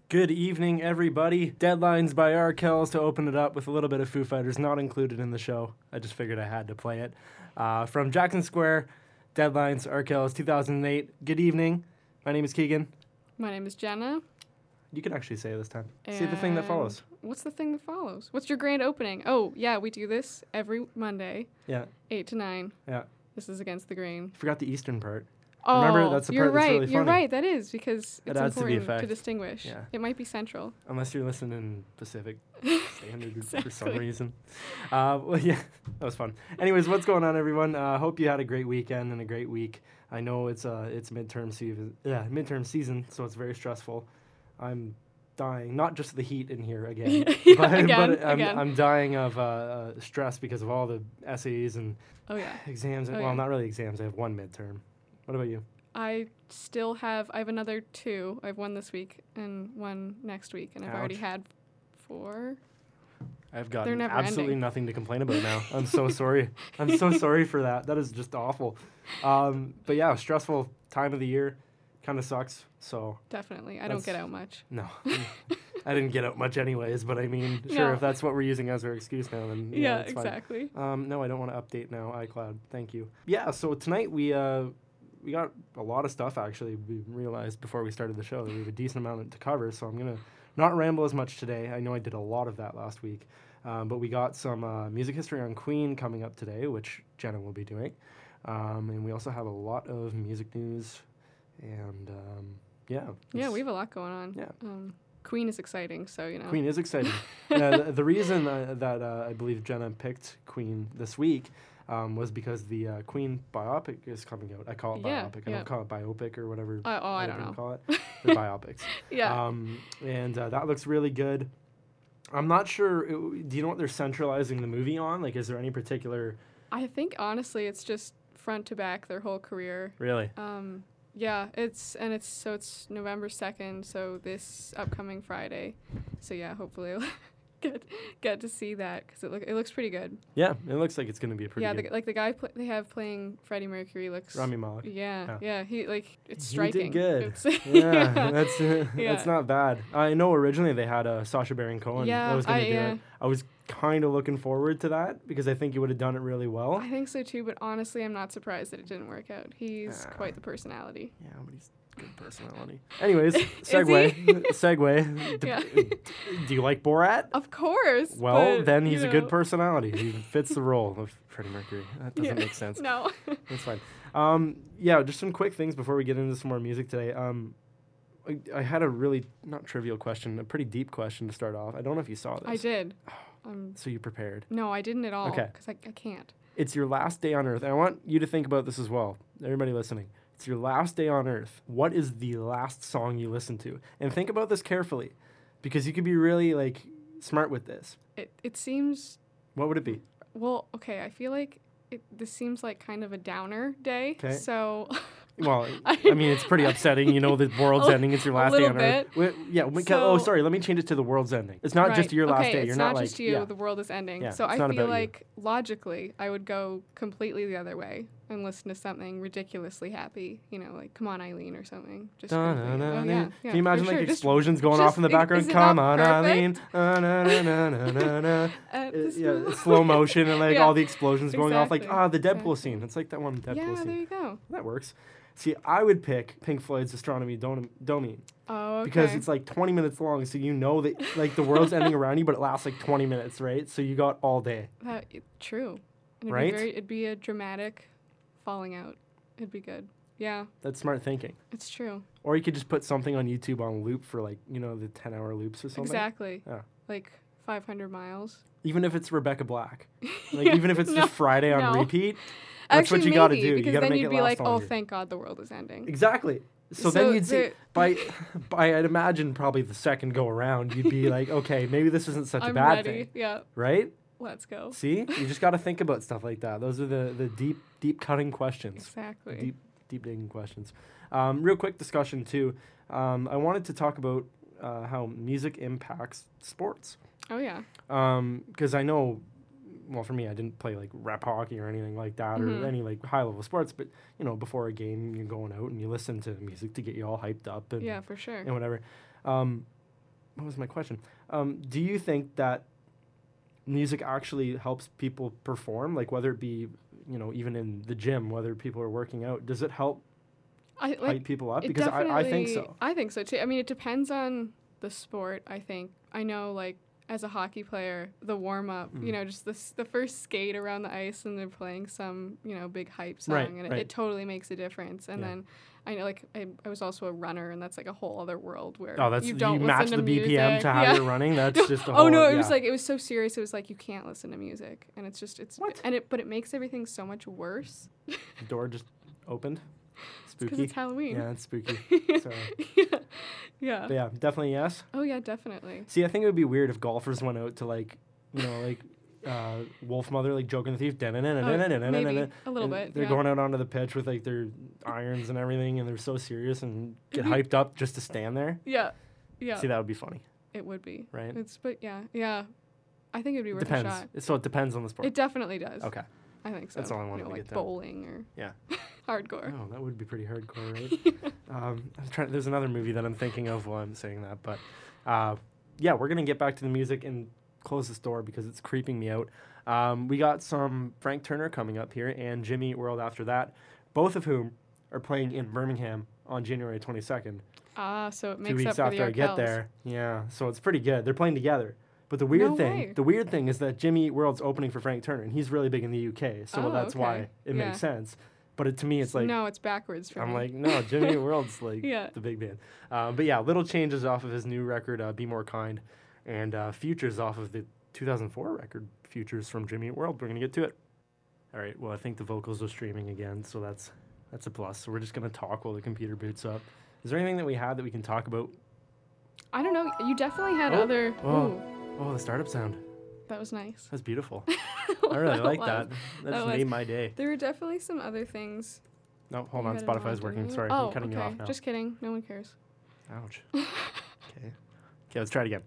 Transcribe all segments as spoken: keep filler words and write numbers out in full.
Good evening, everybody. Deadlines by Arkells to open it up with a little bit of Foo Fighters not included in the show. I just figured I had to play it. Uh, from Jackson Square, Deadlines, Arkells, two thousand eight. Good evening. My name is Keegan. My name is Jenna. You can actually say it this time. Say the thing that follows. What's the thing that follows? What's your grand opening? Oh, yeah, we do this every Monday. Yeah. eight to nine. Yeah. This is Against the Grain. You forgot the Eastern part. Oh, Remember, that's the you're part right. that's really funny. You're right. That is because It it's adds to the important to, effect. distinguish. Yeah. It might be central. Unless you're listening Pacific Standard for some Exactly. reason. Uh, well, yeah, that was fun. Anyways, what's going on, everyone? Uh, hope you had a great weekend and a great week. I know it's uh, it's midterm season. Yeah, midterm season, so it's very stressful. I'm dying, not just the heat in here again, Yeah, but, again, but I'm, again. I'm dying of uh, uh, stress because of all the essays and Oh, yeah. exams. Oh, well, yeah. not really exams. I have one midterm. What about you? I still have, I have another two. I have one this week and one next week, and I've already Ouch. had four. I've They're got never absolutely ending. nothing to complain about now. I'm so sorry. I'm so sorry for that. That is just awful. Um, but yeah, stressful time of the year. Kind of sucks. So Definitely. I don't get That's- out much. no, I didn't get out much anyways. But I mean, sure, No. if that's what we're using as our excuse now, then yeah, Yeah, that's fine. exactly. Um, no, I don't want to update now. iCloud, thank you. Yeah, so tonight we uh, we got a lot of stuff actually. We realized before we started the show that we have a decent amount to cover. So I'm gonna not ramble as much today. I know I did a lot of that last week, um, but we got some uh, music history on Queen coming up today, which Jenna will be doing, um, and we also have a lot of music news, and um, yeah, Yeah, it's- we have a lot going on. Yeah. Um, Queen is exciting, so, you know. Queen is exciting. uh, the, the reason uh, that uh, I believe Jenna picked Queen this week um, was because the uh, Queen biopic is coming out. I call it Yeah, biopic. I yeah. don't call it biopic or whatever. Uh, oh, I other don't people know. Call it. They're biopics. Yeah. Um, and uh, that looks really good. I'm not sure. uh, Do you know what they're centralizing the movie on? Like, is there any particular? I think, honestly, it's just front to back their whole career. Really? Um, yeah, it's, and it's, so it's November second, so this upcoming Friday. So, yeah, hopefully I'll get, get to see that, because it, look, it looks pretty good. Yeah, it looks like it's going to be a pretty yeah, good. the, like the guy pl- they have playing Freddie Mercury looks... Rami Malek. Yeah, Yeah. yeah, he, like, it's He striking. did good. It's yeah, that's uh, Yeah. that's not bad. I know originally they had uh, Sacha Baron Cohen Yeah, that was going I- to do yeah. it. I was kind of looking forward to that because I think he would have done it really well. I think so, too, but honestly, I'm not surprised that it didn't work out. He's Ah. quite the personality. Yeah, but he's good personality. Anyways, segue, segue. D- Yeah. Do you like Borat? Of course. Well, but, then you he's a good know, personality. He fits the role of Freddie Mercury. That doesn't Yeah. make sense. No. That's fine. Um, yeah, just some quick things before we get into some more music today. Um, I, I had a really not trivial question, a pretty deep question to start off. I don't know if you saw this. I did. Um, So you prepared. no, I didn't at all. Okay. Because I, I can't. It's your last day on Earth. And I want you to think about this as well. Everybody listening. It's your last day on Earth. What is the last song you listen to? And think about this carefully, because you could be really like smart with this. It it seems... What would it be? Well, okay, I feel like it, this seems like kind of a downer day. 'Kay. So... Well, I mean, it's pretty upsetting. You know, the world's A- ending. It's your a last day little on Earth. bit. We, yeah. We ca- oh, So- sorry. Let me change it to the world's ending. It's not Right, just your last okay, day. It's You're not, not, like just you. yeah. The world is ending. Yeah, so it's I not feel about you. like logically I would go completely the other way and listen to something ridiculously happy. You know, like "Come On, Eileen" or something. Just Da, go na, for it. na, Oh, na. yeah, yeah, Can you imagine for like sure. Just- explosions going just- off in the i- background? is it Come not on, Eileen. perfect? Uh, na, na, na, na, na, na. At Uh, this yeah, moment. it's slow motion and like Yeah, all the explosions going off. Like, exactly, ah, the Deadpool exactly. scene. It's like that one Deadpool Yeah, scene. there you go. That works. See, I would pick Pink Floyd's Astronomy Dom- Domain Oh, okay. because it's like twenty minutes long, so you know that like the world's ending around you, but it lasts like twenty minutes, right? So you got all day. That, it- true. And it'd Right? Be very, it'd be a dramatic falling out. It'd be good. Yeah, That's smart thinking. it's true. Or you could just put something on YouTube on loop for like, you know, the ten-hour loops or something. Exactly. Yeah. Like five hundred miles. Even if it's Rebecca Black. Like, even if it's No, just Friday on no. repeat. That's Actually, what you gotta maybe, do. You because gotta then make you'd it be last like, oh, longer. thank God the world is ending. Exactly. So, So then you'd see, the- by, by, I'd imagine probably the second go around, you'd be like, okay, maybe this isn't such I'm a bad ready. thing. Yeah, Right? let's go. See? You just got to think about stuff like that. Those are the, the deep, deep cutting questions. Exactly. Deep, deep digging questions. Um, real quick discussion, too. Um, I wanted to talk about uh, how music impacts sports. Oh, yeah. Because I know, well, for me, I didn't play like rep hockey or anything like that Mhm. or any like high level sports. But, you know, before a game, you're going out and you listen to music to get you all hyped up and, Yeah, for sure. and whatever. Um, what was my question? Um, do you think that music actually helps people perform? Like whether it be, you know, even in the gym, whether people are working out, does it help I hype like people up? it Because I, I think definitely- so. I think so too. I mean, it depends on the sport. I think I know like as a hockey player, the warm up, Mm. you know, just the s- the first skate around the ice and they're playing some, you know, big hype song, Right, and it, right. it totally makes a difference. And Yeah. then I know like I, I was also a runner, and that's like a whole other world where Oh, that's you you, don't match listen the to B P M music. to how Yeah. you're running. That's just a Oh whole. no, it yeah. was like it was so serious. It was like you can't listen to music, and it's just it's What? and it but it makes everything so much worse The door just opened. because Spooky. it's Halloween. Yeah, it's spooky. Sorry. yeah, yeah. But yeah, definitely yes. Oh yeah, definitely. See, I think it would be weird if golfers went out to like, you know, like uh, Wolf Mother, like Joking the Thief, Oh, maybe a little bit. They're yeah. going out onto the pitch with like their irons and everything, and they're so serious and get Mhm. hyped up just to stand there. Yeah, yeah. See, that would be funny, It would be. right? It's but yeah, yeah. I think it'd be worth Depends. a shot. So it depends on the sport. It definitely does. Okay. I think so. That's all I You wanted know, to like get down. bowling or Yeah. hardcore. Oh, that would be pretty hardcore, right? um, I'm trying. There's another movie that I'm thinking of while I'm saying that, but uh, yeah, we're gonna get back to the music and close this door because it's creeping me out. Um, we got some Frank Turner coming up here and Jimmy Eat World after that, both of whom are playing in Birmingham on January twenty-second. Ah, so it Two makes weeks up for after the I get Arkells. there. Yeah, so it's pretty good. They're playing together. But the weird No thing, way. the weird thing is that Jimmy Eat World's opening for Frank Turner, and he's really big in the U K, so Oh, that's why okay. it Yeah. makes sense. But it, to me, it's like no, it's backwards for I'm me. like, no, Jimmy Eat World's like Yeah. the big band. Um, but yeah, little changes off of his new record, uh, Be More Kind, and uh, Futures off of the two thousand four record, Futures from Jimmy Eat World. We're gonna get to it. All right. Well, I think the vocals are streaming again, so that's that's a plus. So we're just gonna talk while the computer boots up. Is there anything that we had that we can talk about? I don't know. You definitely had Oh, other. oh. Ooh, Oh, the startup sound. that was nice. That's beautiful. I really like was. that. That just was. made my day. There were definitely some other things. No, hold you on. had in Spotify's mind, working. didn't you? Sorry, oh, I'm cutting okay. you off now. Just kidding. No one cares. Ouch. Okay. Okay, let's try it again.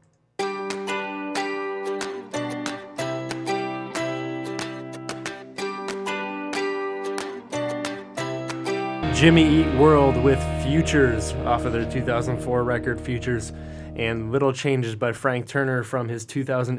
Jimmy Eat World with Futures off of their two thousand four record Futures, and Little Changes by Frank Turner from his two thousand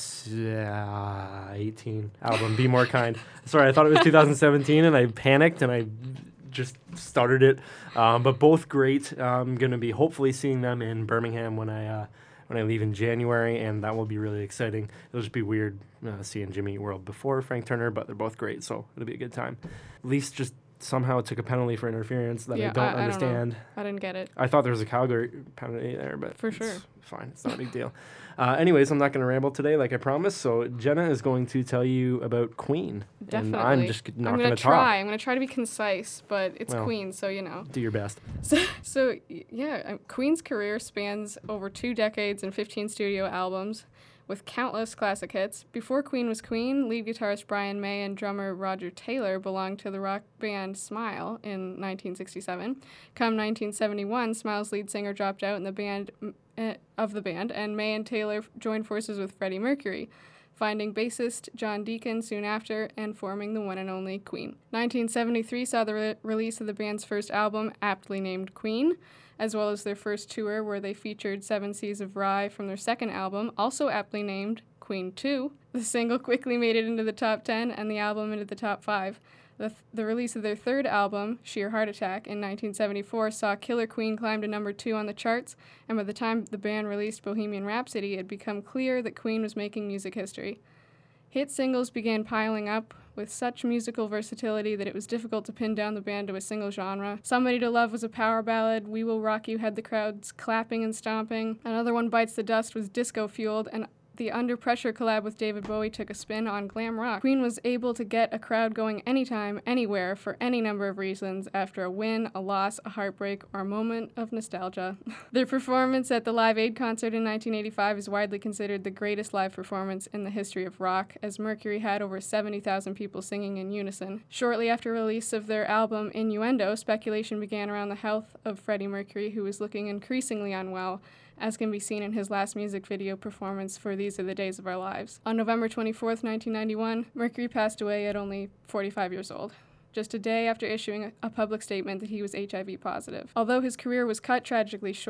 eighteen album Be More Kind. Sorry, I thought it was two thousand seventeen and I panicked and I just started it. Um, but both great. I'm going to be hopefully seeing them in Birmingham when I uh, when I leave in January, and that will be really exciting. It'll just be weird uh, seeing Jimmy Eat World before Frank Turner, but they're both great, so it'll be a good time. Least just somehow took a penalty for interference that Yeah, I don't I- I don't know. understand. I didn't get it. I thought there was a Calgary penalty there, but For it's sure. fine. It's not a big deal. Uh, anyways, I'm not going to ramble today like I promised. So Jenna is going to tell you about Queen, Definitely. and I'm just not I'm going gonna to try. talk. I'm gonna try to be concise, but it's Well. Queen, so you know. Do your best. So, so y- yeah, um, Queen's career spans over two decades and fifteen studio albums, with countless classic hits. Before Queen was Queen, lead guitarist Brian May and drummer Roger Taylor belonged to the rock band Smile in nineteen sixty-seven. Come nineteen seventy-one, Smile's lead singer dropped out in the band m- eh, of the band, and May and Taylor f- joined forces with Freddie Mercury, finding bassist John Deacon soon after and forming the one and only Queen. nineteen seventy-three saw the re- release of the band's first album, aptly named Queen, as well as their first tour where they featured Seven Seas of Rye from their second album, also aptly named Queen two. The single quickly made it into the top ten and the album into the top five. The, th- the release of their third album, Sheer Heart Attack, in nineteen seventy-four saw Killer Queen climb to number two on the charts, and by the time the band released Bohemian Rhapsody, it had become clear that Queen was making music history. Hit singles began piling up with such musical versatility that it was difficult to pin down the band to a single genre. Somebody to Love was a power ballad, We Will Rock You had the crowds clapping and stomping. Another one, Bites the Dust, was disco-fueled, and the Under Pressure collab with David Bowie took a spin on glam rock. Queen was able to get a crowd going anytime, anywhere, for any number of reasons, after a win, a loss, a heartbreak, or a moment of nostalgia. Their performance at the Live Aid concert in nineteen eighty-five is widely considered the greatest live performance in the history of rock, as Mercury had over seventy thousand people singing in unison. Shortly after release of their album Innuendo, speculation began around the health of Freddie Mercury, who was looking increasingly unwell, as can be seen in his last music video performance for These Are the Days of Our Lives. On November twenty-fourth, nineteen ninety-one, Mercury passed away at only forty-five years old, just a day after issuing a, a public statement that he was H I V positive. Although his career was cut tragically short,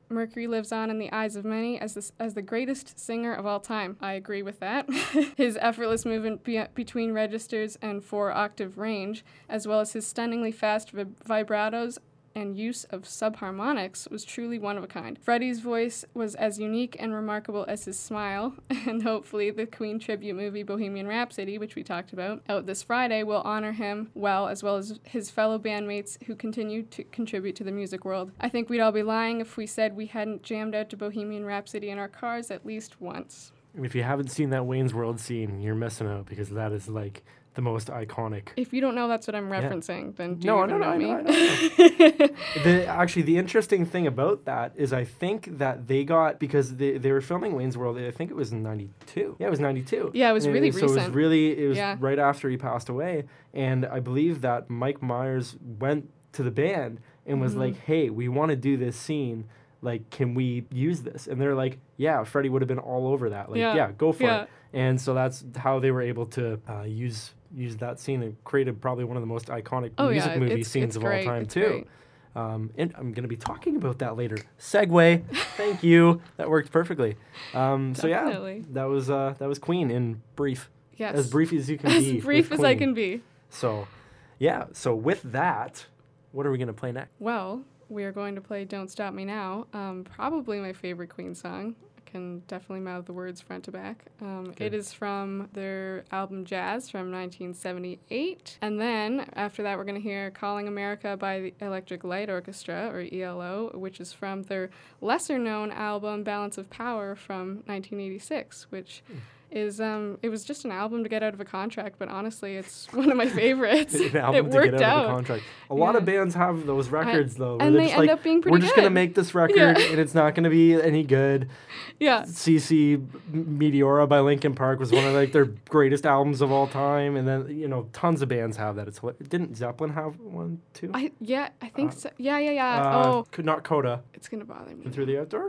Mercury lives on in the eyes of many as the, as the greatest singer of all time. I agree with that. His effortless movement be- between registers and four-octave range, as well as his stunningly fast vib- vibratos and use of subharmonics was truly one of a kind. Freddie's voice was as unique and remarkable as his smile, and hopefully the Queen tribute movie Bohemian Rhapsody, which we talked about, out this Friday, will honor him well, as well as his fellow bandmates who continue to contribute to the music world. I think we'd all be lying if we said we hadn't jammed out to Bohemian Rhapsody in our cars at least once. If you haven't seen that Wayne's World scene, you're missing out, because that is like the most iconic. If you don't know that's what I'm referencing, yeah. then do no, you no, even no, know I me? know, I know. the, actually, the interesting thing about that is I think that they got, because they, they were filming Wayne's World, I think it was in ninety-two. Yeah, it was ninety-two. Yeah, it was and really it, recent. So it was really, it was yeah. right after he passed away. And I believe that Mike Myers went to the band and was mm-hmm. like, hey, we want to do this scene. Like, can we use this? And they're like, yeah, Freddie would have been all over that. Like, yeah, yeah go for yeah. it. And so that's how they were able to uh, use use that scene and created probably one of the most iconic oh, music yeah, movie it's, scenes it's of great. all time, it's too. Um, and I'm going to be talking about that later. Segue. Thank you. That worked perfectly. Um, so, yeah, that was uh, that was Queen in brief. Yes. As brief as you can as be. As brief as I can be. So, yeah. So, with that, what are we going to play next? Well, we are going to play Don't Stop Me Now, um, probably my favorite Queen song. I can definitely mouth the words front to back. Um, it is from their album Jazz from nineteen seventy-eight. And then after that, we're going to hear Calling America by the Electric Light Orchestra, or E L O, which is from their lesser-known album Balance of Power from nineteen eighty-six, which... Mm. Is um it was just an album to get out of a contract, but honestly, it's one of my favorites. An album it to worked get out out. of a contract. A yeah. lot of bands have those records I, though, and they just end like, up being pretty we're just good. gonna make this record, yeah. and it's not gonna be any good. Yeah. C C Meteora by Linkin Park was one of like their greatest albums of all time, and then you know tons of bands have that. It's didn't Zeppelin have one too? I yeah, I think uh, so. Yeah, yeah, yeah. Uh, oh, not Coda. It's gonna bother me. And Through the Outdoor?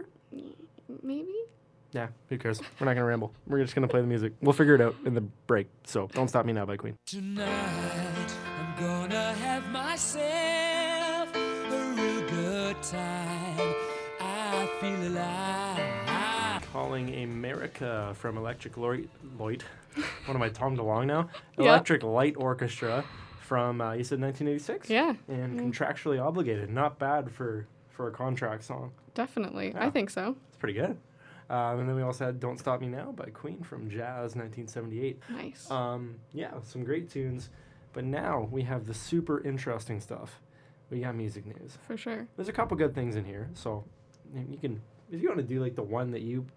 Maybe. Yeah, who cares? We're not going to ramble. We're just going to play the music. We'll figure it out in the break. So, Don't Stop Me Now by Queen. Tonight, I'm gonna have myself a real good time. I feel alive. Calling America from Electric Light... Lloyd. What am I, Tom DeLonge now? Yep. Electric Light Orchestra from, uh, you said nineteen eighty-six? Yeah. And mm. Contractually Obligated. Not bad for, for a contract song. Definitely. Yeah. I think so. It's pretty good. Um, and then we also had Don't Stop Me Now by Queen from Jazz, nineteen seventy-eight. Nice. Um, yeah, some great tunes. But now we have the super interesting stuff. We got music news. For sure. There's a couple good things in here. So you can, if you want to do like the one that you...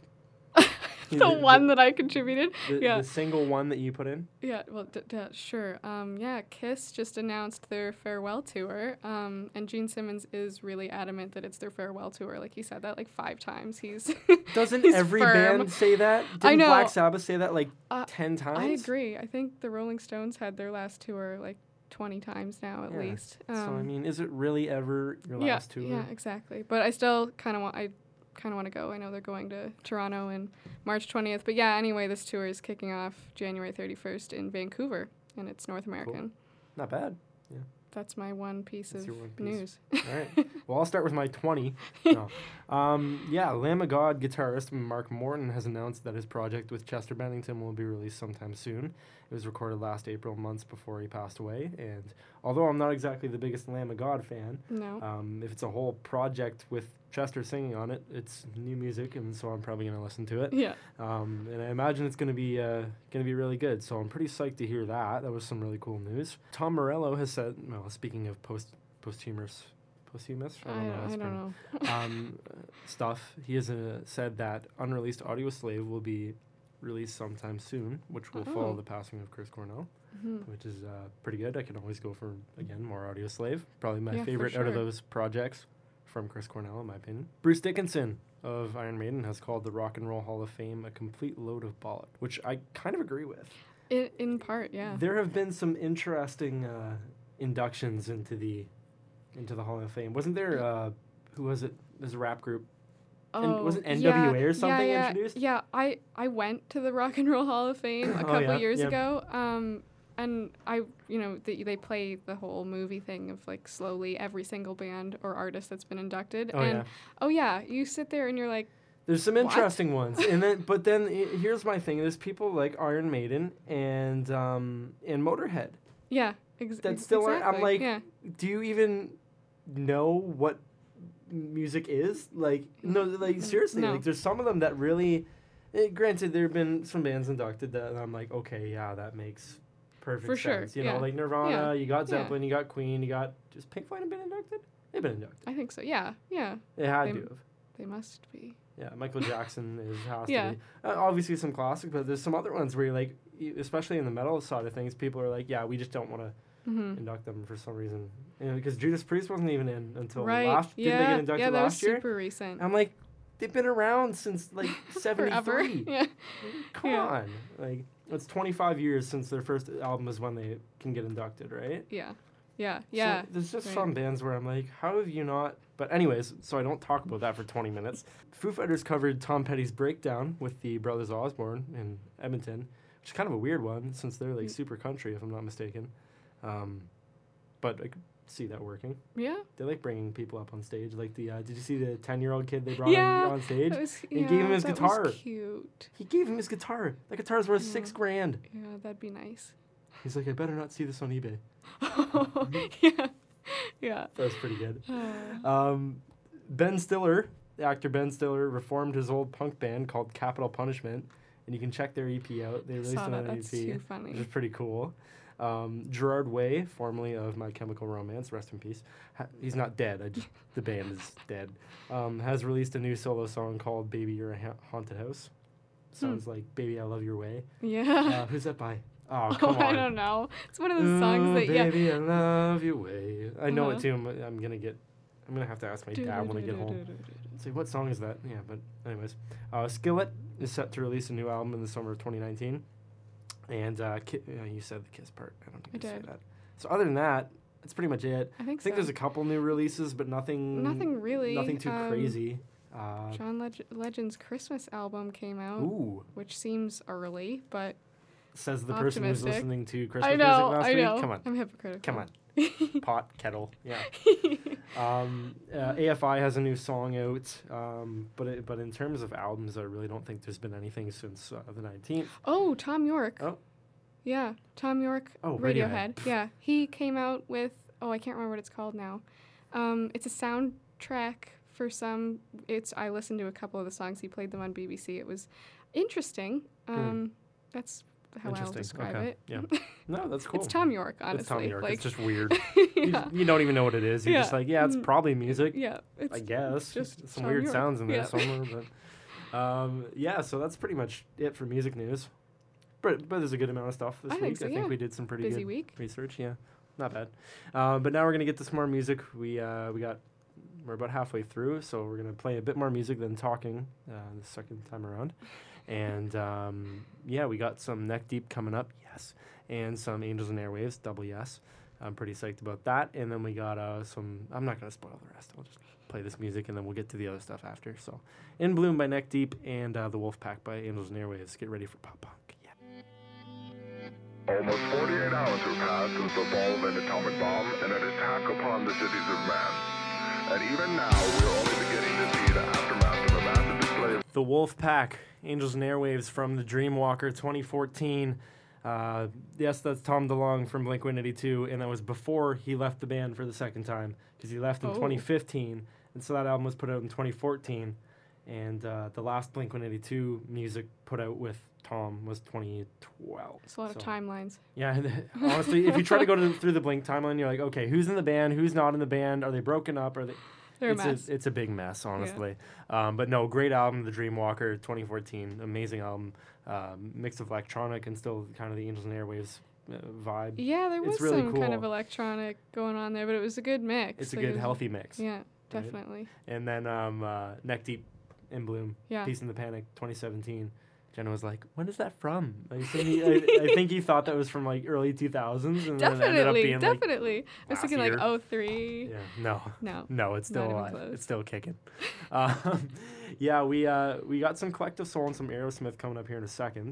the, the one the, that I contributed? The, yeah. the single one that you put in? Yeah, well, d- d- sure. Um, yeah, Kiss just announced their farewell tour, um, and Gene Simmons is really adamant that it's their farewell tour. Like, he said that like five times. He's Doesn't he's every firm. band say that? Didn't I know. Black Sabbath say that like uh, ten times? I agree. I think the Rolling Stones had their last tour like twenty times now at yeah. least. Um, so, I mean, is it really ever your yeah, last tour? Yeah, exactly. But I still kind of want... I kind of want to go. I know they're going to Toronto in March twentieth. But yeah, anyway, this tour is kicking off January thirty-first in Vancouver, and it's North American. Cool. Not bad. Yeah. That's my one piece That's of one piece. news. All right. Well, I'll start with my twenty. No. Um, yeah, Lamb of God guitarist Mark Morton has announced that his project with Chester Bennington will be released sometime soon. It was recorded last April, months before he passed away. And although I'm not exactly the biggest Lamb of God fan, no. um, if it's a whole project with Chester singing on it, it's new music, and so I'm probably going to listen to it. Yeah. Um, and I imagine it's going to be uh, going to be really good. So I'm pretty psyched to hear that. That was some really cool news. Tom Morello has said, well, speaking of post posthumous, posthumous, I don't I, know, I that's don't pretty- know. um, stuff. He has uh, said that unreleased Audio Slave will be released sometime soon, which will Oh. follow the passing of Chris Cornell, Mm-hmm. which is uh, pretty good. I can always go for, again, more Audio Slave. Probably my Yeah, for favorite out of sure. those projects from Chris Cornell, in my opinion. Bruce Dickinson of Iron Maiden has called the Rock and Roll Hall of Fame a complete load of bollock, which I kind of agree with. In, in part, yeah. There have been some interesting uh, inductions into the into the Hall of Fame. Wasn't there, uh, who was it? There's a rap group. Oh, And wasn't N yeah, W A or something yeah, yeah, introduced? Yeah, I, I went to the Rock and Roll Hall of Fame a Oh, couple yeah, years yeah. ago. Um, and I, you know, they, they play the whole movie thing of like slowly every single band or artist that's been inducted. Oh, and yeah. oh yeah, you sit there and you're like, There's some What? interesting ones, and then but then i- here's my thing: there's people like Iron Maiden and um and Motorhead. yeah, ex- That's ex- still aren't- I'm exactly, like, yeah, Do you even know what music is? Like no, like seriously, No. like there's some of them that really. eh, granted, there have been some bands inducted that I'm like, okay, yeah, that makes perfect For sure, sense. You yeah. know, like Nirvana, you got Yeah. Zeppelin, you got Queen, you got just Pink Floyd have been inducted. They've been inducted. I think so. Yeah, yeah, They had They- to have. they must be. Yeah, Michael Jackson is has Yeah. to be. Uh, obviously some classic, but there's some other ones where you're like, y- especially in the metal side of things, people are like, yeah, we just don't want to Mm-hmm. induct them for some reason. You know, because Judas Priest wasn't even in until Right. last. yeah. Didn't they get inducted yeah, that was last year? super recent. I'm like, they've been around since like Forever. seventy-three. yeah. Come Yeah. on, like it's twenty-five years since their first album is when they can get inducted, right? Yeah. Yeah. Yeah. So there's just right. some bands where I'm like, how have you not? But anyways, so I don't talk about that for twenty minutes. Foo Fighters covered Tom Petty's Breakdown with the Brothers Osborne in Edmonton, which is kind of a weird one since they're like Mm. super country, if I'm not mistaken. Um, but I could see that working. Yeah. They like bringing people up on stage. Like the, uh, did you see the ten-year-old kid they brought Yeah, on, on stage? That was, He yeah, gave him his that guitar. Was cute. He gave him his guitar. That guitar's worth Yeah. six grand. Yeah, that'd be nice. He's like, I better not see this on eBay. yeah. Yeah. That was pretty good. Uh, Um, Ben Stiller, the actor Ben Stiller, reformed his old punk band called Capital Punishment, and you can check their E P out. They I released saw it that. on an That's E P, too which funny. is pretty cool. Um, Gerard Way, formerly of My Chemical Romance, rest in peace. Ha- he's not dead. I just the band is dead. Um, has released a new solo song called "Baby You're a ha- Haunted House." Sounds like "Baby I Love Your Way." Yeah. Uh, who's that by? Oh, Oh, come on. I don't know. It's one of those songs that yeah. Baby, I love your way. I know Uh-huh. it too. but I'm gonna get. I'm gonna have to ask my dad when I get home. Say what song is that? Yeah, but anyways, uh, Skillet is set to release a new album in the summer of twenty nineteen, and uh, Ki- uh, you said the Kiss part. I don't I need to say did. that. So other than that, that's pretty much it. I think I think so. there's a couple new releases, but nothing. Nothing really. Nothing too um, crazy. Uh, John Leg- Legend's Christmas album came out, ooh, which seems early, but says the person who's optimistic. listening to Christmas I know, music last I know. week. Come on, I'm hypocritical. come on. Pot kettle. Yeah. Um, uh, A F I has a new song out, um, but it, but in terms of albums, I really don't think there's been anything since uh, the nineteenth. Oh, Tom York. Oh. Yeah, Tom York. Oh, Radiohead. Radiohead. Yeah, he came out with. Oh, I can't remember what it's called now. Um, it's a soundtrack for some. It's. I listened to a couple of the songs. He played them on B B C. It was interesting. Um, That's how I'll Interesting. describe Okay. it. Yeah. No, that's cool. It's Tom York, honestly. It's Tom York. Like, it's just weird. you, yeah. you don't even know what it is. You're just Yeah. like, yeah, it's Mm. probably music. Yeah, it's I guess. just some Tom weird York. sounds in there Yeah. somewhere, but um, yeah. So that's pretty much it for music news. But but there's a good amount of stuff this I week. think so, I think yeah. we did some pretty busy good week. research. Yeah, not bad. Uh, but now we're gonna get to some more music. We uh, we got we're about halfway through, so we're gonna play a bit more music than talking uh, the second time around. And um, yeah, we got some Neck Deep coming up, yes, and some Angels and Airwaves, double yes. I'm pretty psyched about that. And then we got uh, some. I'm not gonna spoil the rest. I'll just play this music, and then we'll get to the other stuff after. So, In Bloom by Neck Deep and uh, The Wolf Pack by Angels and Airwaves. Get ready for pop punk. Yeah. Almost forty-eight hours have passed since the fall of an atomic bomb and an attack upon the cities of man. And even now, we're only beginning to see the aftermath of a massive display of The Wolf Pack, Angels and Airwaves from the Dreamwalker twenty fourteen. Uh, yes, that's Tom DeLonge from Blink one eighty-two, and that was before he left the band for the second time, because he left in Oh. twenty fifteen, and so that album was put out in twenty fourteen, and uh, the last Blink one eighty-two music put out with Tom was twenty twelve. It's a lot of So, timelines. Yeah, honestly, if you try to go to, through the Blink timeline, you're like, okay, who's in the band, who's not in the band, are they broken up, are they... They're it's a mess. A, it's a big mess, honestly. Um, but no, great album, The Dreamwalker, twenty fourteen, amazing album, um, mix of electronic and still kind of the Angels and Airwaves uh, vibe. Yeah, there was It's really some kind of cool. electronic going on there, but it was a good mix. It's a Like, it good, was- healthy mix. Yeah, definitely. And then um, uh, Neck Deep, In Bloom, Yeah. Peace in the Panic, twenty seventeen. Jenna was like, when is that from? I think he, I, I think he thought that was from like early two thousands, and then it ended up Definitely, being like, definitely. I was last thinking year. like oh three. yeah, no. No. No, it's still Not even alive. close. It's still kicking. um, yeah, we uh, we got some Collective Soul and some Aerosmith coming up here in a second.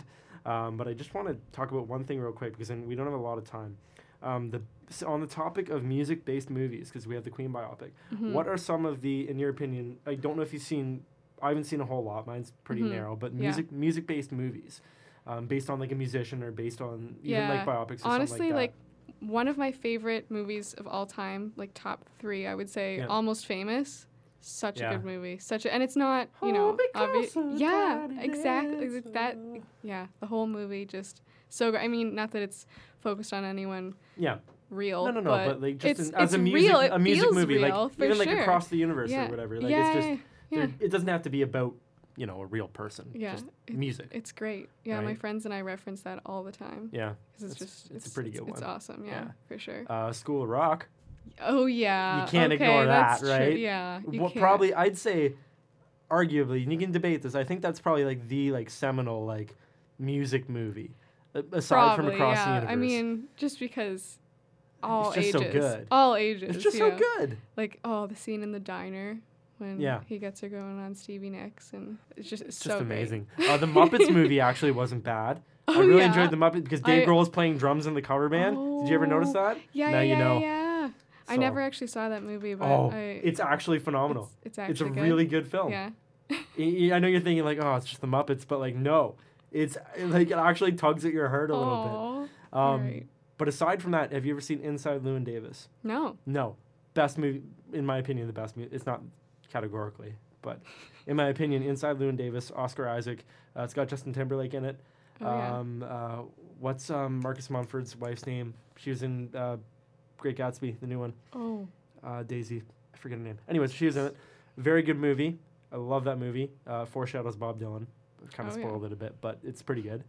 Um, but I just want to talk about one thing real quick because then we don't have a lot of time. Um, the so on the topic of music-based movies, because we have the Queen biopic. Mm-hmm. What are some of the, in your opinion? I don't know if you've seen. I haven't seen a whole lot. Mine's pretty Mhm. narrow, but Yeah. music music-based movies, um, based on like a musician or based on even Yeah. like biopics. Or Honestly, something like, like one of my favorite movies of all time, like top three, I would say, Yeah. Almost Famous. Such Yeah. a good movie. Such a, and it's not, you Oh, know, because obvi- of yeah, Daddy exactly. Dance. That, yeah, the whole movie just so good. I mean, not that it's focused on anyone yeah. real. No, no, no. But, But, like just it's, in, as it's a music real. It a music feels movie, real, like for even like sure. across the universe yeah. or whatever. Like yeah, it's just yeah. there- it doesn't have to be about, you know, a real person. Yeah, Just it- music. It's great. Yeah, my Right? friends and I reference that all the time. Yeah. Because it's, It's- just it's a pretty good It's one. awesome. Yeah, Yeah. for sure. Uh, School of Rock. Oh yeah. You can't okay, ignore that's that, true. right? Yeah. You What can't. probably I'd say, arguably, and you can debate this. I think that's probably like the like seminal like music movie, a- aside Probably, from Across yeah. the Universe. I mean, just because all just so ages. good. All ages. it's just you so know? good. Like, oh, the scene in the diner when Yeah. he gets her going on Stevie Nicks, and it's just it's It's so just great. amazing. Uh, the Muppets movie actually wasn't bad. I Oh, really yeah. enjoyed the Muppets because Dave I- Grohl was playing drums in the cover band. Did you ever notice Oh, that? Yeah, now yeah, you yeah, know. yeah. I So- never actually saw that movie, but Oh, I, it's actually phenomenal. It's, it's It's a actually good. really good film. Yeah. Y- y- I know you're thinking like, oh, it's just the Muppets, but like, no, it's like it actually tugs at your heart a little Aw, bit. Um, right. But aside from that, have you ever seen Inside Llewyn Davis? No. No, best movie in my opinion. The best movie. It's not categorically, but in my opinion, Inside Llewyn Davis, Oscar Isaac. Uh, it's got Justin Timberlake in it. Oh, yeah. um, uh, what's um, Marcus Mumford's wife's name? She was in uh, Great Gatsby, the new one. Oh. Uh, Daisy, I forget her name. Anyways, she was in it. Very good movie. I love that movie. Uh, foreshadows Bob Dylan. Kind of Oh, yeah. spoiled it a bit, but it's pretty good.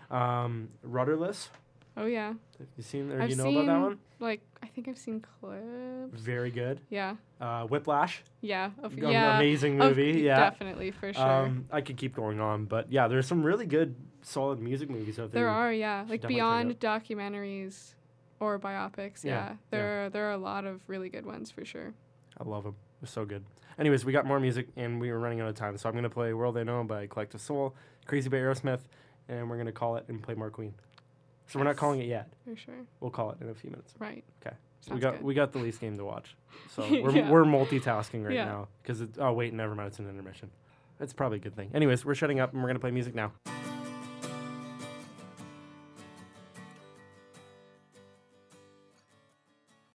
Um, Rudderless. Oh yeah. Have you seen or I've do you know seen, about that one? Like, I think I've seen clips. Very good. Yeah. Uh, Whiplash. Yeah. Of, Am- yeah. Amazing of- movie. yeah. Definitely, for sure. Um, I could keep going on, but yeah, there's some really good, solid music movies out there. there are, yeah. should Like, definitely check beyond documentaries or biopics, Yeah, yeah. There, there are a lot of really good ones, for sure. I love them. They're so good. Anyways, we got more music, and we were running out of time, so I'm going to play World I Know by Collective Soul, Crazy by Aerosmith, and we're going to call it and play more Queen. So we're not Yes. calling it yet. For sure. We'll call it in a few minutes. Right. Okay. So Sounds we got good. we got the Leafs game to watch. So we're Yeah. we're multitasking right Yeah. now because oh wait, never mind, it's an intermission. That's probably a good thing. Anyways, we're shutting up and we're gonna play music now.